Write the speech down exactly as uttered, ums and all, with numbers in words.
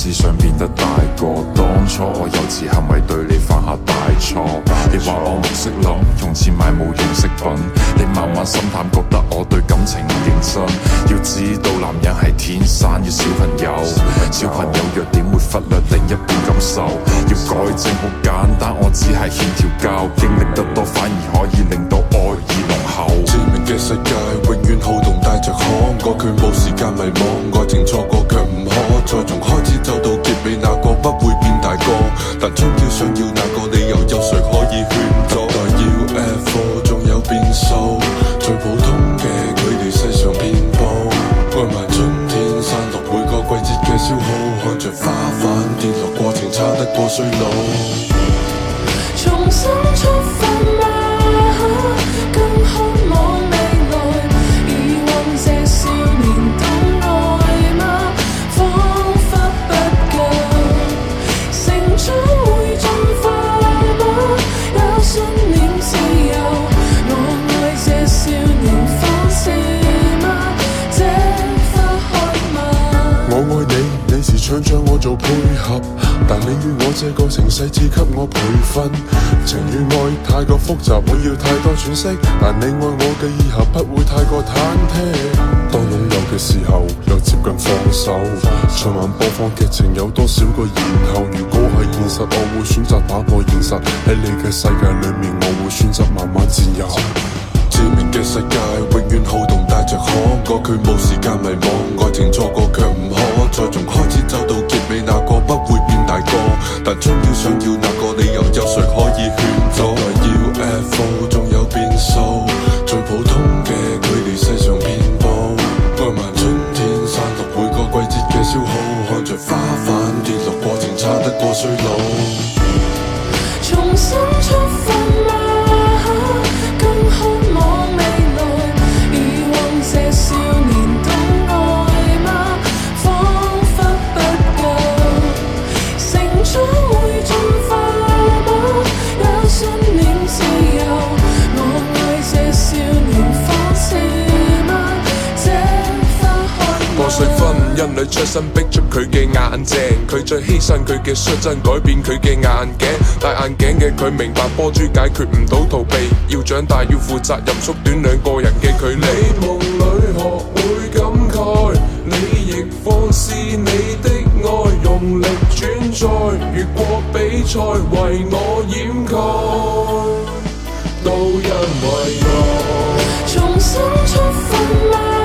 思想變得大個，當初我幼稚係咪對你犯下大錯？你話我唔識諗，用錢買冇用飾品，你慢慢心淡，覺得我對感情唔認真。要知道男人係天生要小朋友，小朋友弱點會忽略另一半感受。要改正好簡單，我只係欠條教，經歷得多反而可以令到愛意濃厚。 致命嘅世界永遠好動帶着可愛，佢冇時間迷惘，愛情錯過卻唔可再從開始走到結尾，那個不會變大個，但終要想要那個理由，有誰可以勸阻？代要 F 仲有變數，最普通嘅距離世上遍佈，愛埋春天散落每個季節嘅消耗，看着花瓣跌落過程差得過衰老。 重新出發嗎？更渴望未來，以往這少年懂愛嗎？彷彿不夠，成長會進化嗎？有信念自由，我愛這少年放肆嗎？這花開嗎？ 我愛你，你時常將我做配合，但你與我這個情勢只給我培訓。情與愛太過複雜，我要太多喘息，但你愛我嘅以後不會太過忐忑。當擁有嘅時候，又接近放手。循環播放劇情有多少個然後？如果係現實，我會選擇打破現實。喺你嘅世界裏面，我會選擇慢慢佔有。致命嘅世界永遠好動帶着可愛，佢冇時間迷惘，愛情錯過卻唔可再從開始走到結尾，那個不會變大個，但終要想要那個理由，有誰可以勸阻？來要 F 仲有變數，最普通嘅距離世上遍佈，愛埋春天散落每個季節嘅消耗，看着花瓣跌落過程差得過衰老。 重新出發嗎？更渴望未來，以往這少年懂愛嗎？彷彿不夠，成長會進化嗎？有信念自由，我愛這少年放肆嗎？這花開破碎婚姻裏出身逼出佢嘅眼鏡，佢再犧牲佢嘅率真改變佢嘅眼鏡，戴眼鏡嘅佢明白波珠解決唔到逃避，要長大要負責任，縮短兩個人嘅距離。你夢裏學會感慨，你亦放肆你的愛，用力轉載，越過比賽為我掩蓋，都因為愛。 重新出發嗎？